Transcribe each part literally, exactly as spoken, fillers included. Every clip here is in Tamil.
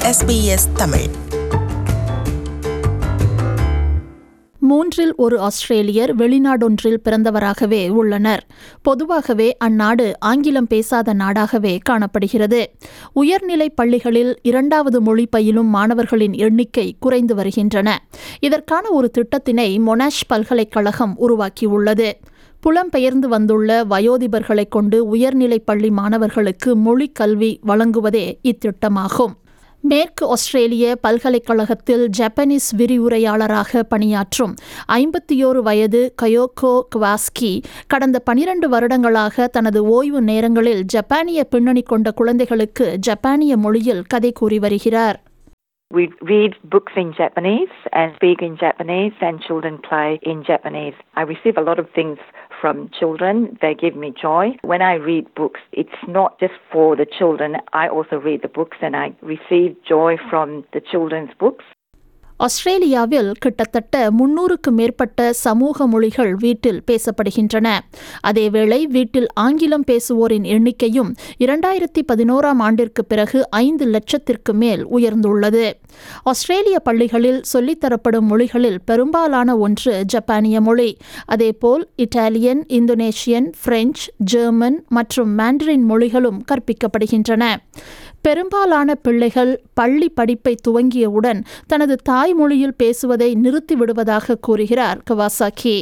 S B S Tamil. மூன்றில் ஒரு ஆஸ்திரேலியர் வெளிநாடொன்றில் பிறந்தவராகவே உள்ளனர். பொதுவாகவே அந்நாடு ஆங்கிலம் பேசாத நாடாகவே காணப்படுகிறது. உயர்நிலை பள்ளிகளில் இரண்டாவது மொழி பயிலும் மாணவர்களின் எண்ணிக்கை குறைந்து வருகின்றன. இதற்கான ஒரு திட்டத்தினை மொனாஷ் பல்கலைக்கழகம் உருவாக்கியுள்ளது. புலம்பெயர்ந்து வந்துள்ள வயோதிபர்களை கொண்டு உயர்நிலை பள்ளி மாணவர்களுக்கு மொழிக் கல்வி வழங்குவதே இத்திட்டமாகும். மேற்கு ஆஸ்திரேலிய பல்கலைக்கழகத்தில் ஜப்பானீஸ் விரிவுரையாளராக பணியாற்றும் ஐம்பத்தியோரு வயது கயோகோ கவாஸ்கி கடந்த பனிரண்டு வருடங்களாக தனது ஓய்வு நேரங்களில் ஜப்பானிய பின்னணி கொண்ட குழந்தைகளுக்கு ஜப்பானிய மொழியில் கதை கூறி வருகிறார். We read books in Japanese and speak in Japanese, and children play in Japanese. I receive a lot of things from children. They give me joy. When I read books, it's not just for the children. I also read the books and I receive joy from the children's books. ஆஸ்திரேலியாவில் கிட்டத்தட்ட முன்னூறுக்கு மேற்பட்ட சமூக மொழிகள் வீட்டில் பேசப்படுகின்றன. அதேவேளை வீட்டில் ஆங்கிலம் பேசுவோரின் எண்ணிக்கையும் இரண்டாயிரத்தி பதினோராம் ஆண்டிற்கு பிறகு ஐந்து லட்சத்திற்கு மேல் உயர்ந்துள்ளது. ஆஸ்திரேலிய பள்ளிகளில் சொல்லித்தரப்படும் மொழிகளில் பெரும்பாலான ஒன்று ஜப்பானிய மொழி. அதேபோல் இத்தாலியன், இந்தோனேஷியன், பிரெஞ்சு, ஜெர்மன் மற்றும் மாண்டரின் மொழிகளும் கற்பிக்கப்படுகின்றன. பெரும்பாலான பிள்ளைகள் பள்ளி படிப்பை துவங்கியவுடன் தனது தாய்மொழியில் பேசுவதை நிறுத்திவிடுவதாக கூறுகிறார் Kawasaki.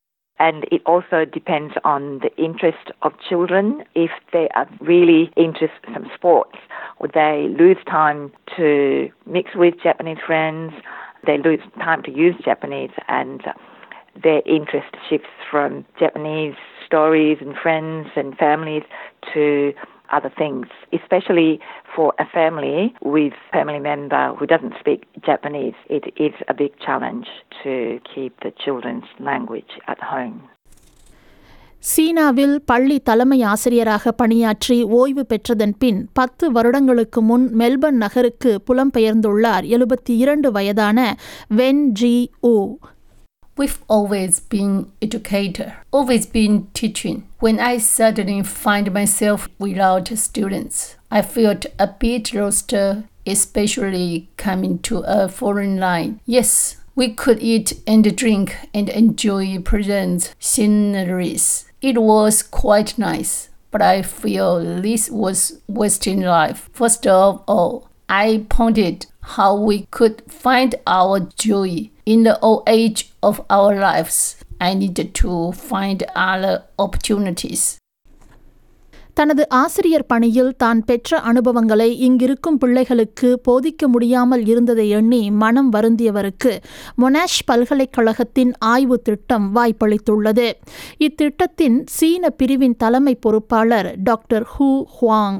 And it also depends on the interest of children. If they are really interested in some sports, or they lose time to mix with Japanese friends, they lose time to use Japanese, and their interest shifts from Japanese stories and friends and families to other things, especially for a family with a family member who doesn't speak Japanese. It is a big challenge to keep the children's language at home. சீனாவில் பள்ளி தலைமை ஆசிரியராக பணியாற்றி ஓய்வு பெற்றதன் பின் பத்து வருடங்களுக்கு முன் மெல்பர்ன் நகருக்கு புலம்பெயர்ந்துள்ளார் எழுபத்தி இரண்டு வயதான Wen Ji Wu. We've always been educator, always been teaching. When I suddenly find myself without students, I felt a bit lost, especially coming to a foreign land. Yes, we could eat and drink and enjoy pleasant sceneries. It was quite nice, but I feel this was wasting life. First of all, I pondered how we could find our joy in the old age of our lives. I needed to find other opportunities. தனது ஆசிரியர் பணியில் தான் பெற்ற அனுபவங்களை இங்கிருக்கும் பிள்ளைகளுக்கு போதிக்க முடியாமல் இருந்ததை எண்ணி மனம் வருந்தியவருக்கு மொனாஷ் பல்கலைக்கழகத்தின் ஆய்வு திட்டம் வாய்ப்பளித்துள்ளது. இத்திட்டத்தின் சீன பிரிவின் தலைமை பொறுப்பாளர் doctor Hu Huang.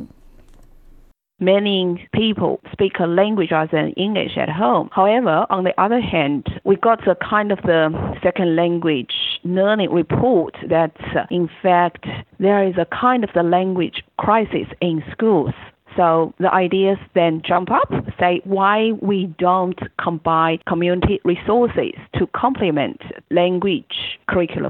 Many people speak a language other than English at home. However, on the other hand, we got a kind of the second language learning report that, uh, in fact, there is a kind of the language crisis in schools. So the ideas then jump up, say why we don't combine community resources to complement language curriculum.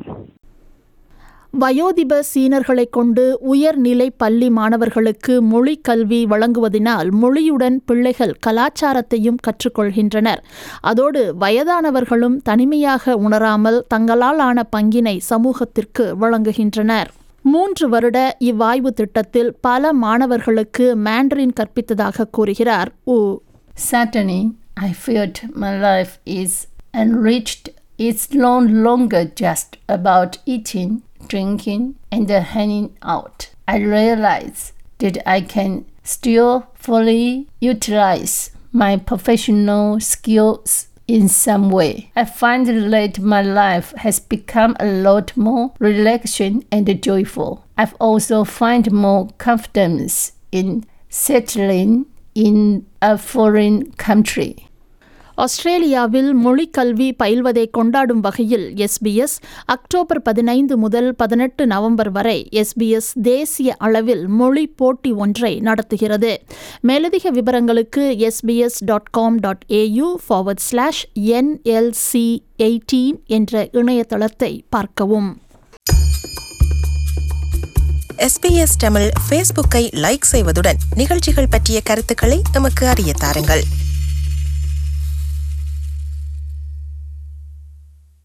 வயோதிப சீனர்களை கொண்டு உயர்நிலை பள்ளி மாணவர்களுக்கு மொழி கல்வி வழங்குவதனால் மொழியுடன் பிள்ளைகள் கலாச்சாரத்தையும் கற்றுக்கொள்கின்றனர். அதோடு வயதானவர்களும் தனிமையாக உணராமல் தங்களால் ஆன பங்கினை சமூகத்திற்கு வழங்குகின்றனர். மூன்று வருட இவ்வாய்வு திட்டத்தில் பல மாணவர்களுக்கு மாண்டரின் கற்பித்ததாக கூறுகிறார் ஊ. Certainly, I felt my life is enriched. It's no longer just about eating, drinking, and hanging out. I realize that I can still fully utilize my professional skills in some way. I find that my life has become a lot more relaxing and joyful. I've also found more confidence in settling in a foreign country. ஆஸ்திரேலியாவில் மொழிக்கல்வி பயில்வதை கொண்டாடும் வகையில் எஸ்பிஎஸ் அக்டோபர் பதினைந்து முதல் பதினெட்டு நவம்பர் வரை எஸ்பிஎஸ் தேசிய அளவில் மொழி போட்டி ஒன்றை நடத்துகிறது. மேலதிக விவரங்களுக்கு SBS dot com dot AU forward slash NLC eighteen என்ற இணையதளத்தை பார்க்கவும். எஸ்பிஎஸ் தமிழ் ஃபேஸ்புக்கை லைக் செய்வதுடன் நிகழ்ச்சிகள் பற்றிய கருத்துக்களை எமக்கு அறிய தாருங்கள்.